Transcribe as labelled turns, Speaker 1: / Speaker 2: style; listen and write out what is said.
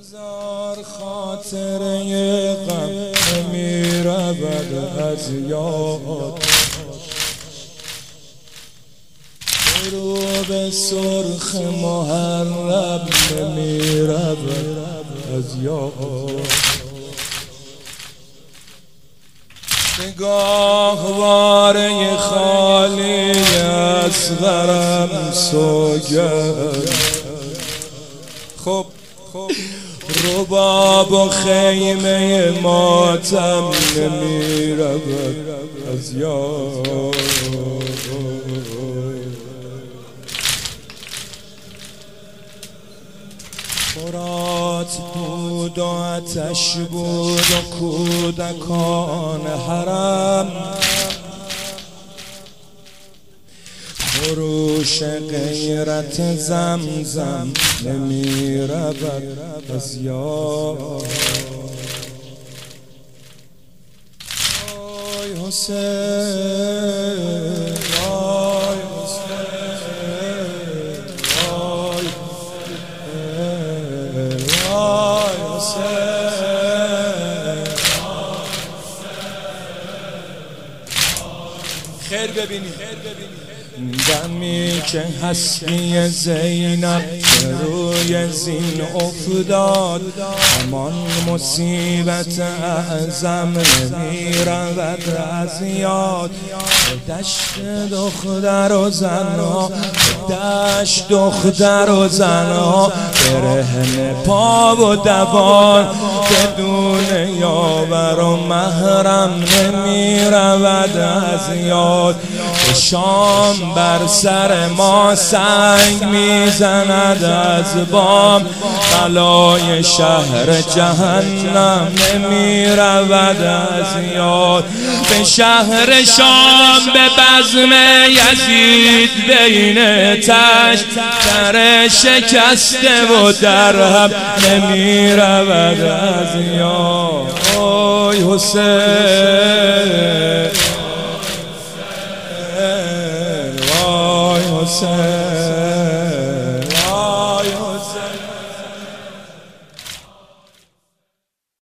Speaker 1: هزار خاطره غم نمی رود از یاد، غروب سرخ محرم نمی رود از یاد. نگاهواره خالی اصغرم سوگند، خب رباب و خیمه ماتم نمی رود از یاد. فرات بود و آتش بود و کودکان حرم، خروش غیرت زمزم نمی رود از یاد. آی حسین، آی حسین، آی حسین، آی حسین. خیر ببینید دمی که حسبی زینب روی زین افتاد، همان مصیبت اعظم نمی رود از یاد. دشت دختر و زنها، دشت دختر و زنها، برهنه پا و دوان بدون یاور و محرم نمی رود از یاد. شام بر سر ما سنگ میزند از بام، بلای شهر جهنم نمی رود از یاد. به شهر شام به بزم یزید بین تشت، در شکسته و درهم نمی رود از یاد. آی حسین، حسین.